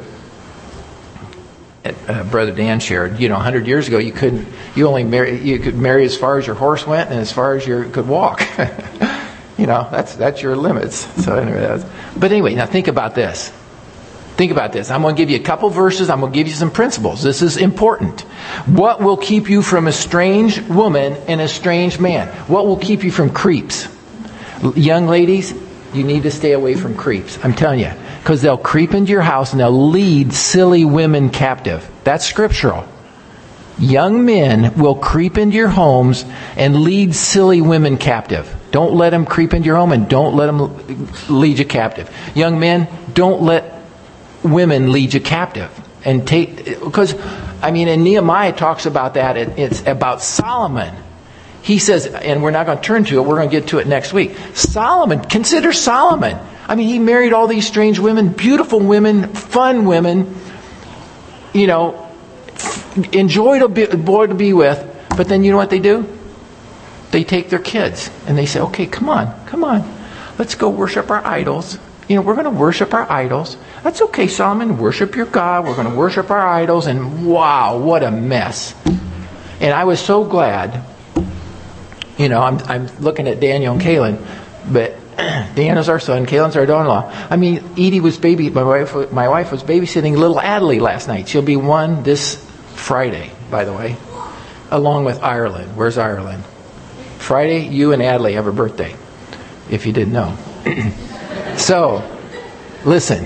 uh, Brother Dan shared. You know, a hundred years ago, you couldn't. You only marry. You could marry as far as your horse went and as far as you could walk. You know, that's that's your limits. So anyway, that's, but anyway, now think about this. Think about this. I'm going to give you a couple verses. I'm going to give you some principles. This is important. What will keep you from a strange woman and a strange man? What will keep you from creeps? Young ladies, you need to stay away from creeps. I'm telling you. Because they'll creep into your house and they'll lead silly women captive. That's scriptural. Young men will creep into your homes and lead silly women captive. Don't let them creep into your home and don't let them lead you captive. Young men, don't let women lead you captive and take, because I mean, and Nehemiah talks about that. It, it's about Solomon. He says, and we're not going to turn to it. We're going to get to it next week. Solomon, consider Solomon. I mean, he married all these strange women, beautiful women, fun women. You know, enjoyed a boy to be with. But then you know what they do? they take their kids and they say, okay, come on, come on. Let's go worship our idols. You know, we're going to worship our idols. That's okay, Solomon. Worship your God. We're going to worship our idols. And wow, what a mess. And I was so glad. You know, I'm I'm looking at Daniel and Kaylin, but Daniel's our son, Kaylin's our daughter-in-law. I mean, Edie was baby. My wife, my wife was babysitting little Adley last night. She'll be one this Friday, by the way, along with Ireland. Where's Ireland? Friday, you and Adley have a birthday, if you didn't know. So, listen.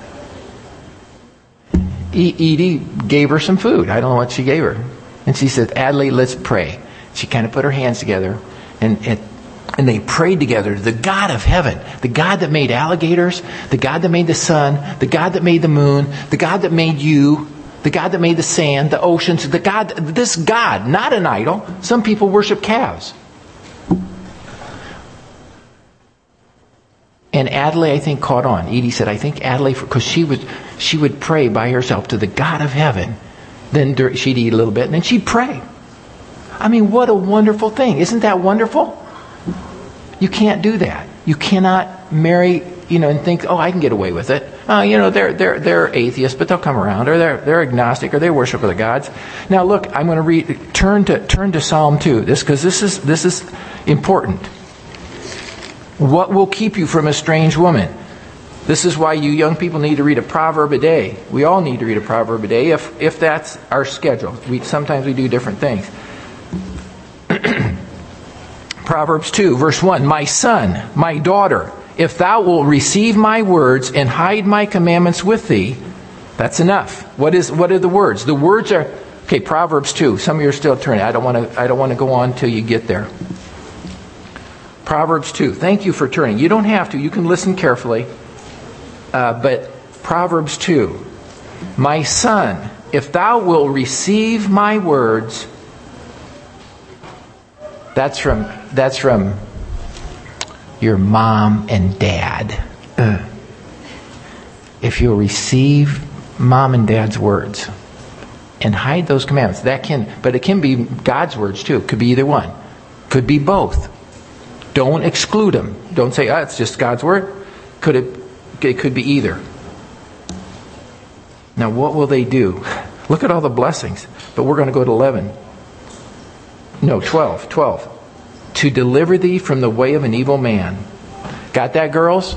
E- Edie gave her some food. I don't know what she gave her. And she said, Adley, let's pray. She kind of put her hands together and, and and they prayed together to the God of heaven, the God that made alligators, the God that made the sun, the God that made the moon, the God that made you, the God that made the sand, the oceans, the God, this God, not an idol. Some people worship calves. And Adley, I think, caught on. Edie said, I think Adley, because she would, she would pray by herself to the God of heaven. Then she'd eat a little bit and then she'd pray. I mean, what a wonderful thing. Isn't that wonderful? You can't do that. You cannot marry, you know, and think, oh, I can get away with it. Uh, you know, they're they're they're atheists, but they'll come around, or they're they're agnostic, or they worship other gods. Now, look, I'm going to read. Turn to turn to Psalm two. This because this is this is important. What will keep you from a strange woman? This is why you young people need to read a proverb a day. We all need to read a proverb a day, if if that's our schedule. We sometimes we do different things. Proverbs two, verse one, my son, my daughter, if thou wilt receive my words and hide my commandments with thee, that's enough. What is what are the words? The words are, okay, Proverbs two. Some of you are still turning. I don't want to I don't want to go on till you get there. Proverbs two. Thank you for turning. You don't have to. You can listen carefully. Uh, but Proverbs two. My son, if thou wilt receive my words, That's from that's from your mom and dad. Uh, if you'll receive mom and dad's words and hide those commandments, that can, but it can be God's words too. It could be either one. Could be both. Don't exclude them. Don't say, oh, it's just God's word. Could it? It could be either. Now, what will they do? Look at all the blessings. But we're going to go to eleven. No, twelve. twelve. To deliver thee from the way of an evil man. Got that, girls?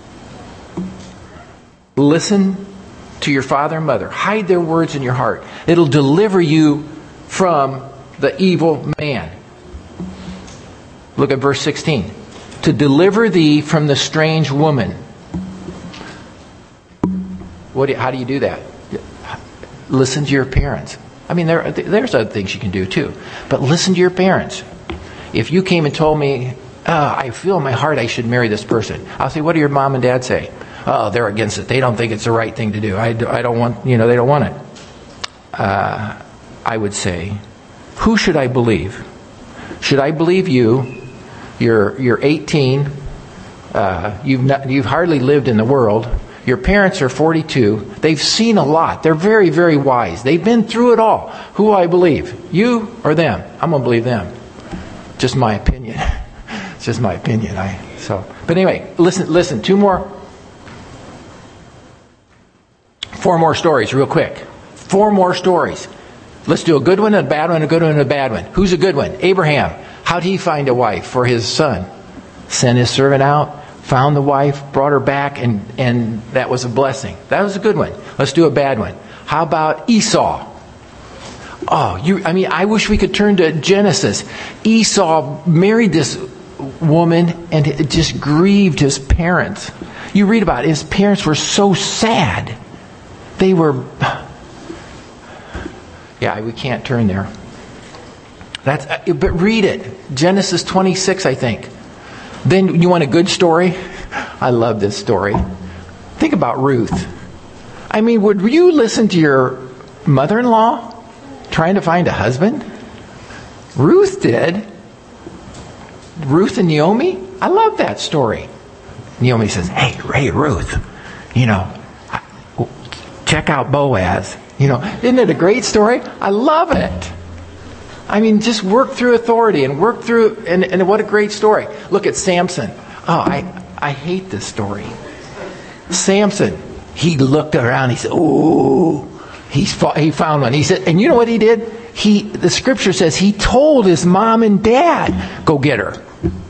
Listen to your father and mother. Hide their words in your heart. It'll deliver you from the evil man. Look at verse sixteen. To deliver thee from the strange woman. What? Do you, how do you do that? Listen to your parents. I mean, there, there's other things you can do too. But listen to your parents. If you came and told me, oh, I feel in my heart I should marry this person, I'll say, what do your mom and dad say? Oh, they're against it. They don't think it's the right thing to do. I, I don't want, you know, they don't want it. Uh, I would say, who should I believe? Should I believe you? You're, you're eighteen. Uh, you've not, you've hardly lived in the world. Your parents are forty-two. They've seen a lot. They're very, very wise. They've been through it all. Who will I believe? You or them? I'm going to believe them. Just my opinion. It's just my opinion. I so. But anyway, listen. Listen. Two more. Four more stories, real quick. Four more stories. Let's do a good one, a bad one, a good one, and a bad one. Who's a good one? Abraham. How'd he find a wife for his son? Sent his servant out. Found the wife, brought her back, and, and that was a blessing. That was a good one. Let's do a bad one. How about Esau? Oh, you, I mean, I wish we could turn to Genesis. Esau married this woman and it just grieved his parents. You read about it. His parents were so sad. They were... Yeah, we can't turn there. That's, but read it. Genesis twenty-six, I think. Then you want a good story? I love this story. Think about Ruth. I mean, would you listen to your mother-in-law trying to find a husband? Ruth did. Ruth and Naomi? I love that story. Naomi says, hey, hey, Ruth, you know, check out Boaz. You know, isn't it a great story? I love it. I mean, just work through authority and work through, and, and what a great story. Look at Samson. Oh, I, I hate this story. Samson, he looked around, he said, ooh, he's, he found one. He said, and you know what he did? He, the scripture says he told his mom and dad, go get her.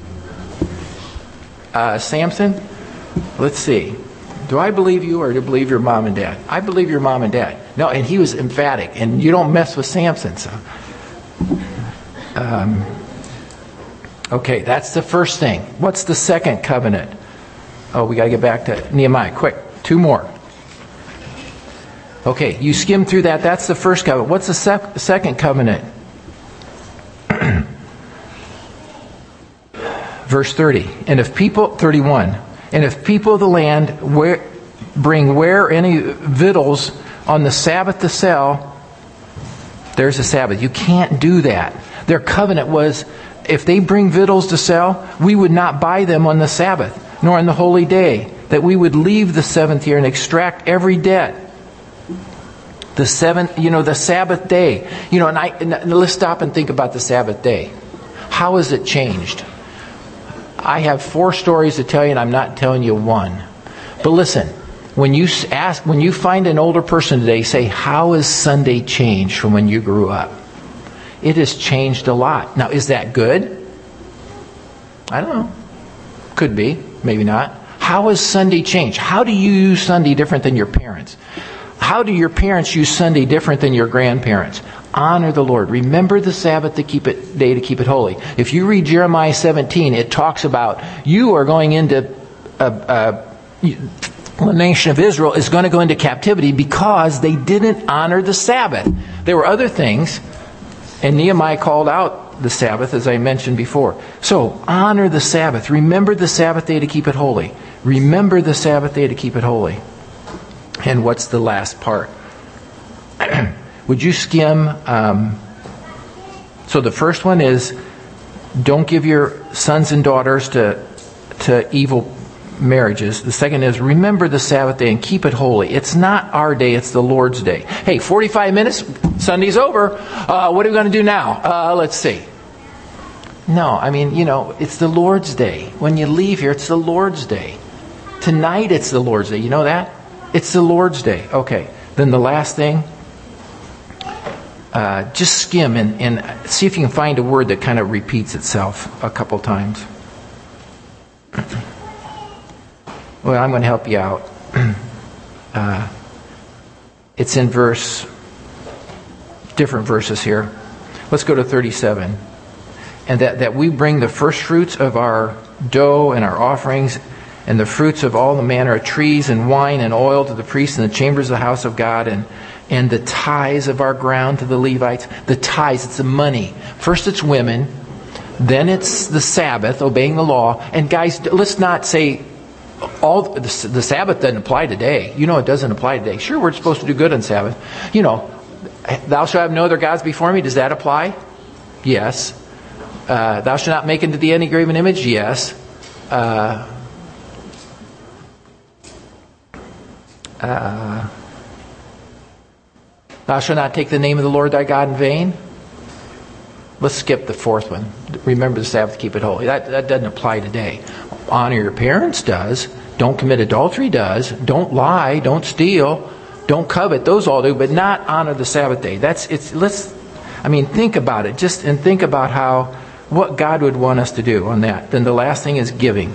Uh, Samson, let's see. Do I believe you or do I believe your mom and dad? I believe your mom and dad. No, and he was emphatic. And you don't mess with Samson. So, um, okay, that's the first thing. What's the second covenant? Oh, we got to get back to Nehemiah. Quick, two more. Okay, you skim through that. That's the first covenant. What's the sec- second covenant? Verse thirty. And if people, thirty-one. And if people of the land wear, bring where any victuals on the Sabbath to sell, there's a Sabbath. You can't do that. Their covenant was, if they bring victuals to sell, we would not buy them on the Sabbath, nor on the holy day, that we would leave the seventh year and extract every debt. The seventh, you know, the Sabbath day. You know, and, I, and let's stop and think about the Sabbath day. How has it changed? I have four stories to tell you, and I'm not telling you one. But listen, when you ask, when you find an older person today, say, how has Sunday changed from when you grew up? It has changed a lot. Now, is that good? I don't know. Could be, maybe not. How has Sunday changed? How do you use Sunday different than your parents? How do your parents use Sunday different than your grandparents? Honor the Lord. Remember the Sabbath to keep it day to keep it holy. If you read Jeremiah seventeen, it talks about you are going into a, a, the nation of Israel is going to go into captivity because they didn't honor the Sabbath. There were other things, and Nehemiah called out the Sabbath, as I mentioned before. So honor the Sabbath. Remember the Sabbath day to keep it holy. Remember the Sabbath day to keep it holy. And what's the last part? Would you skim? Um, so the first one is, don't give your sons and daughters to to evil marriages. The second is, remember the Sabbath day and keep it holy. It's not our day, it's the Lord's day. Hey, forty-five minutes, Sunday's over. Uh, what are we going to do now? Uh, let's see. No, I mean, you know, it's the Lord's day. When you leave here, it's the Lord's day. Tonight, it's the Lord's day. You know that? It's the Lord's day. Okay. Then the last thing, uh, just skim and, and see if you can find a word that kind of repeats itself a couple times. Well, I'm going to help you out. Uh, it's in verse, different verses here. Let's go to thirty-seven. And that, that we bring the first fruits of our dough and our offerings and the fruits of all the manner of trees and wine and oil to the priests in the chambers of the house of God, and and the tithes of our ground to the Levites. The tithes, it's the money. First it's women, then it's the Sabbath, obeying the law. And guys, let's not say all the, the Sabbath doesn't apply today. You know it doesn't apply today. Sure, we're supposed to do good on Sabbath. You know, thou shalt have no other gods before me. Does that apply? Yes. Uh, thou shalt not make unto thee any graven image? Yes. Uh, uh, thou shalt not take the name of the Lord thy God in vain? Let's skip the fourth one. Remember the Sabbath, keep it holy. That, that doesn't apply today. Honor your parents does. Don't commit adultery does. Don't lie. Don't steal. Don't covet. Those all do, but not honor the Sabbath day. That's it's. Let's. I mean, think about it. Just and think about how what God would want us to do on that. Then the last thing is giving.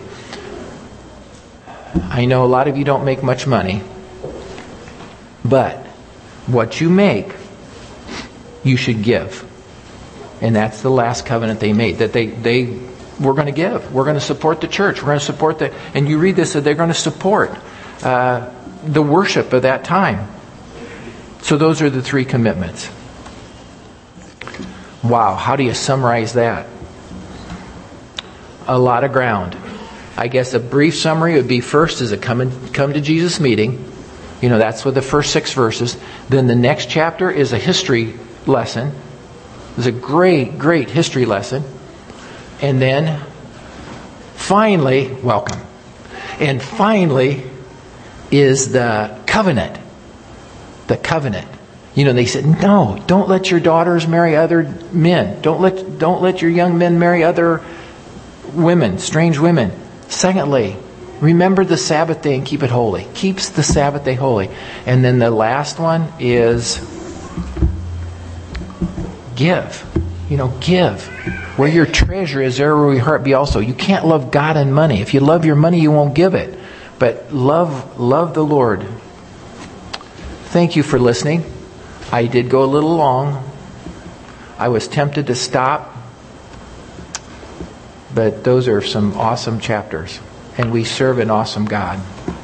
I know a lot of you don't make much money, but what you make, you should give. And that's the last covenant they made, that they, they were going to give. We're going to support the church. We're going to support the, and you read this, that they're going to support uh, the worship of that time. So those are the three commitments. Wow, how do you summarize that? A lot of ground. I guess a brief summary would be, first is a come, and, come to Jesus meeting. You know, that's with the first six verses. Then the next chapter is a history lesson. It's a great, great history lesson. And then, finally, welcome. And finally is the covenant. The covenant. You know, they said, no, don't let your daughters marry other men. Don't let, don't let your young men marry other women, strange women. Secondly, remember the Sabbath day and keep it holy. Keeps the Sabbath day holy. And then the last one is give. You know, give. Where your treasure is, there will your heart be also. You can't love God and money. If you love your money, you won't give it. But love, love the Lord. Thank you for listening. I did go a little long. I was tempted to stop. But those are some awesome chapters. And we serve an awesome God.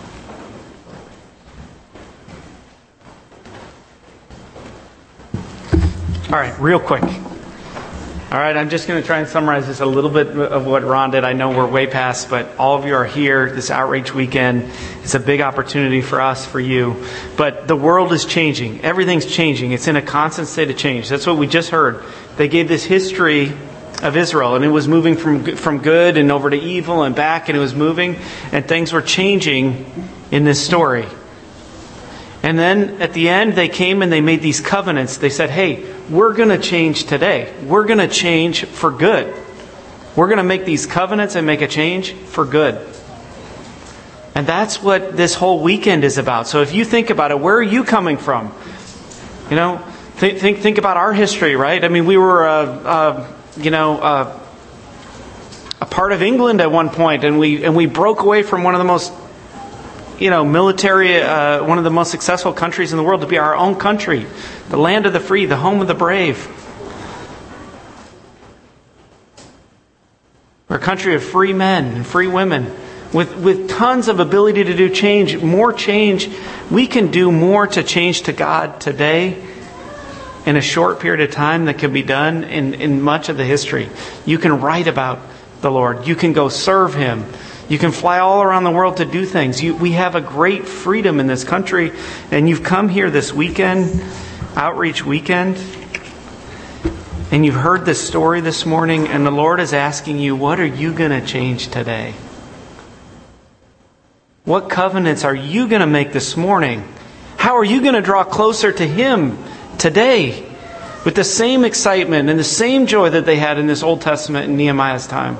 All right, real quick. All right, I'm just going to try and summarize this a little bit of what Ron did. I know we're way past, but all of you are here this outreach weekend. It's a big opportunity for us, for you. But the world is changing. Everything's changing. It's in a constant state of change. That's what we just heard. They gave this history of Israel, and it was moving from from good and over to evil and back, and it was moving, and things were changing in this story. And then at the end, they came and they made these covenants. They said, hey, we're going to change today. We're going to change for good. We're going to make these covenants and make a change for good. And that's what this whole weekend is about. So if you think about it, where are you coming from? You know, think think, think about our history, right? I mean, we were, uh, uh, you know, uh, a part of England at one point, and we and we broke away from one of the most you know, military, uh, one of the most successful countries in the world to be our own country. The land of the free, the home of the brave. We're a country of free men and free women with, with tons of ability to do change, more change. We can do more to change to God today in a short period of time than can be done in, in much of the history. You can write about the Lord. You can go serve Him. You can fly all around the world to do things. You, we have a great freedom in this country. And you've come here this weekend, outreach weekend, and you've heard this story this morning, and the Lord is asking you, what are you going to change today? What covenants are you going to make this morning? How are you going to draw closer to Him today with the same excitement and the same joy that they had in this Old Testament in Nehemiah's time?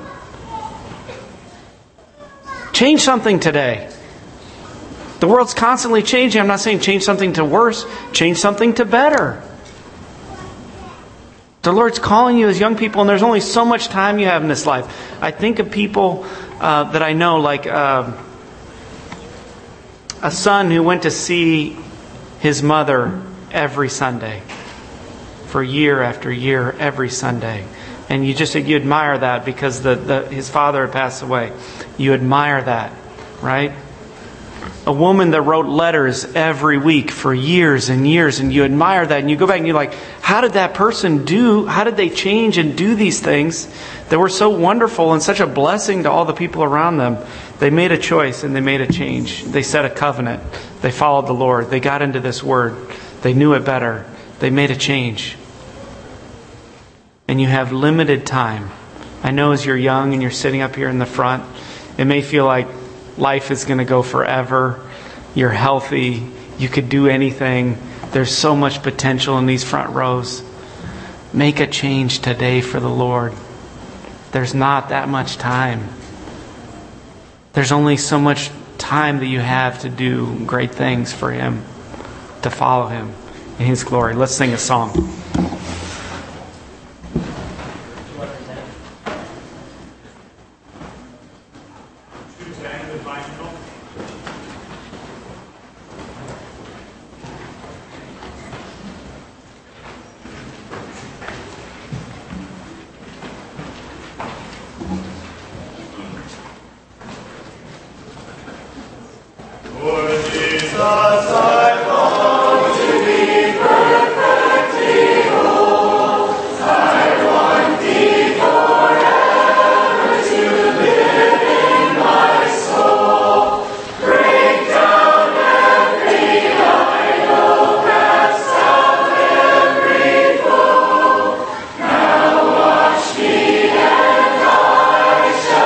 Change something today. The world's constantly changing. I'm not saying change something to worse. Change something to better. The Lord's calling you as young people, and there's only so much time you have in this life. I think of people uh, that I know, like uh, a son who went to see his mother every Sunday. For year after year, every Sunday. And you just you admire that because the, the his father had passed away. You admire that, right? A woman that wrote letters every week for years and years, and you admire that, and you go back and you're like, how did that person do, how did they change and do these things that were so wonderful and such a blessing to all the people around them? They made a choice and they made a change. They set a covenant. They followed the Lord. They got into this word. They knew it better. They made a change. And you have limited time. I know as you're young and you're sitting up here in the front, it may feel like life is going to go forever. You're healthy. You could do anything. There's so much potential in these front rows. Make a change today for the Lord. There's not that much time. There's only so much time that you have to do great things for Him, to follow Him in His glory. Let's sing a song.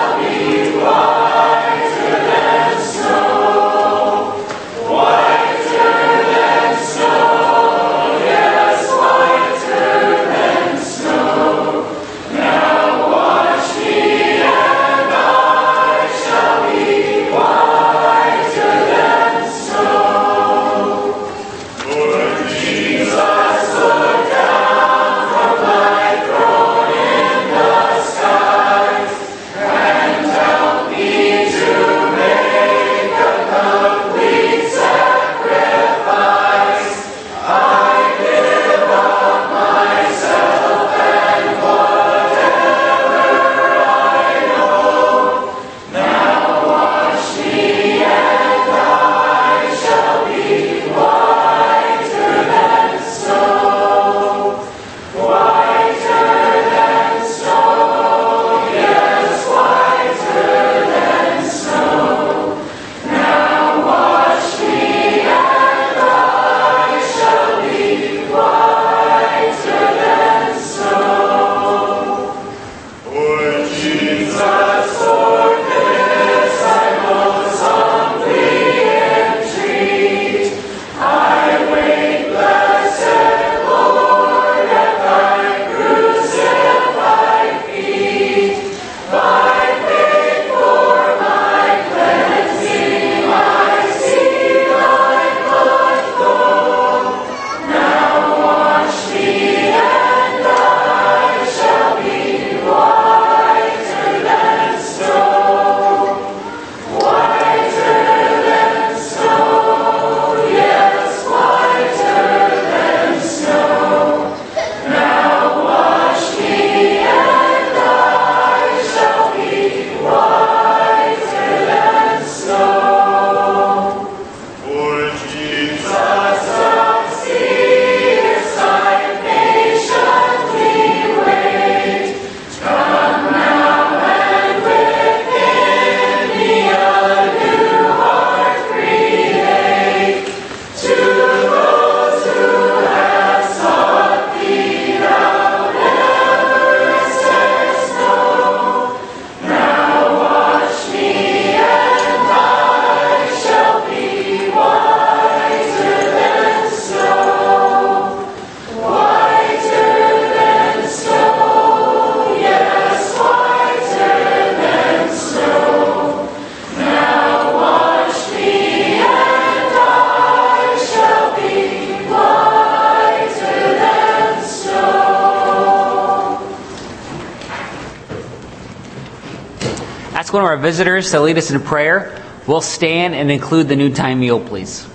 White ask one of our visitors to lead us in prayer. We'll stand and include the noontime meal, please.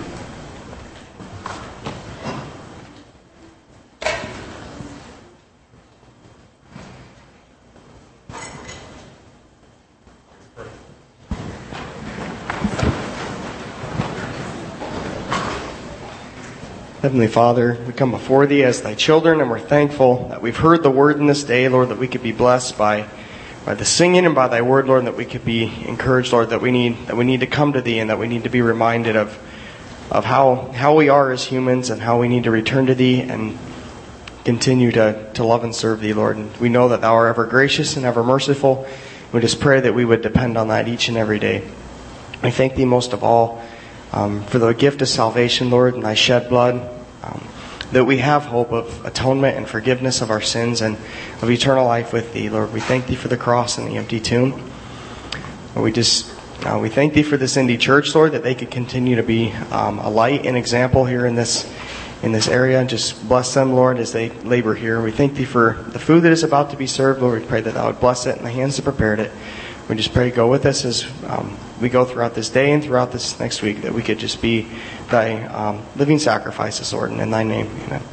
Heavenly Father, we come before Thee as Thy children, and we're thankful that we've heard the Word in this day, Lord, that we could be blessed by, by the singing and by Thy Word, Lord, and that we could be encouraged, Lord, that we need that we need to come to Thee and that we need to be reminded of of how how we are as humans and how we need to return to Thee and continue to, to love and serve Thee, Lord. And we know that Thou art ever gracious and ever merciful. We just pray that we would depend on that each and every day. We thank Thee most of all Um, for the gift of salvation, Lord, and Thy shed blood, um, that we have hope of atonement and forgiveness of our sins and of eternal life with Thee, Lord. We thank Thee for the cross and the empty tomb. We just uh, we thank Thee for this Indy Church, Lord, that they could continue to be um, a light and example here in this in this area. Just bless them, Lord, as they labor here. We thank Thee for the food that is about to be served, Lord. We pray that Thou would bless it and the hands that prepared it. We just pray, go with us as um, we go throughout this day and throughout this next week, that we could just be Thy um, living sacrifices, Lord, and in Thy name, amen.